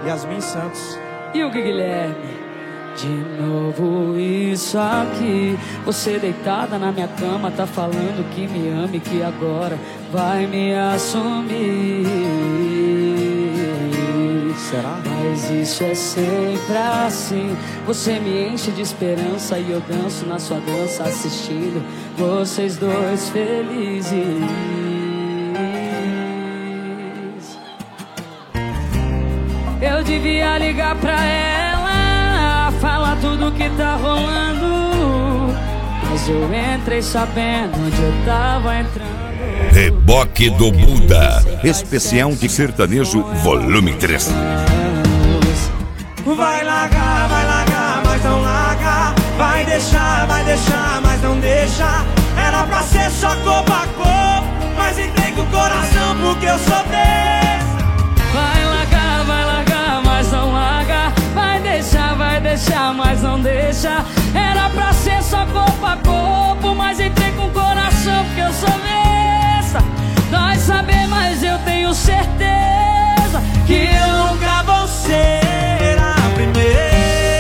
Yasmin Santos e o Guilherme. De novo isso aqui, você deitada na minha cama, tá falando que me ama e que agora vai me assumir. Será? Mas isso é sempre assim, você me enche de esperança e eu danço na sua dança assistindo vocês dois felizes. Eu devia ligar pra ela, falar tudo que tá rolando, mas eu entrei sabendo onde eu tava entrando. Reboque do Buda, especial de sertanejo, volume 3. Vai largar, mas não larga. Vai deixar, mas não deixa. Era pra ser só corpo a corpo, mas entrei com o coração porque eu sou desse. Vai largar, mas não larga. Vai deixar, mas não deixa. Era pra ser só corpo a corpo, mas entrei com o coração porque eu sou besta. Dói saber, mas eu tenho certeza que eu nunca vou ser a primeira.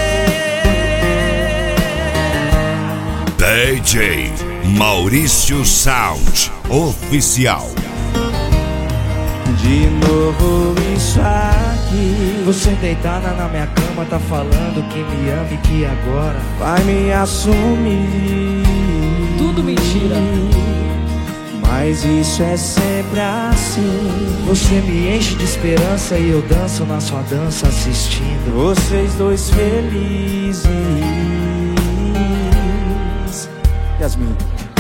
DJ Maurício Sound Oficial. De novo isso aqui, você deitada na minha cama, tá falando que me ama e que agora vai me assumir. Tudo mentira. Mas isso é sempre assim, você me enche de esperança e eu danço na sua dança assistindo vocês dois felizes. Yasmin.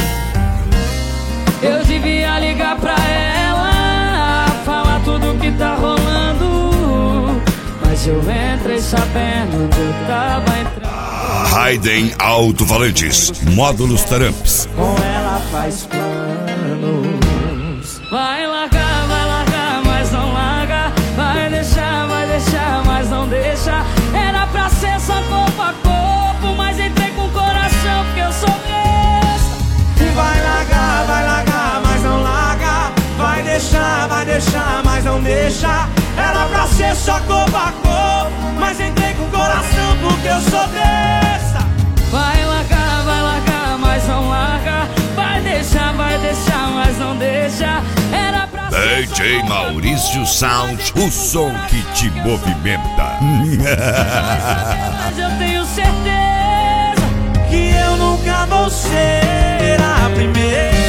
Eu devia ligar pra ela, falar tudo que tá rolando, mas eu entrei sabendo onde eu tava entrando. Raiden Alto-Falantes, módulos Taramps. Com ela faz planos. Vai largar, mas não larga. Vai deixar, mas não deixa. Era pra ser só corpo a corpo, mas entrei com o coração porque eu sou besta. Vai largar, mas não larga. Vai deixar, mas não deixa. Era pra ser só corpo a corpo, mas entrei com o coração porque eu sou besta. Vai largar, mas não larga. Vai deixar, mas não deixa. Era pra ser DJ Maurício Sound, o som que te movimenta. mas eu tenho certeza que eu nunca vou ser a primeira.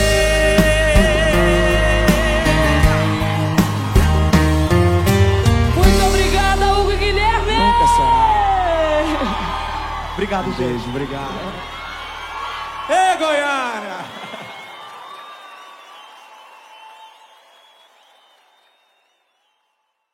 Muito obrigada, Hugo e Guilherme. Nunca será. Obrigado, beijo, obrigado. Ei, Goiânia!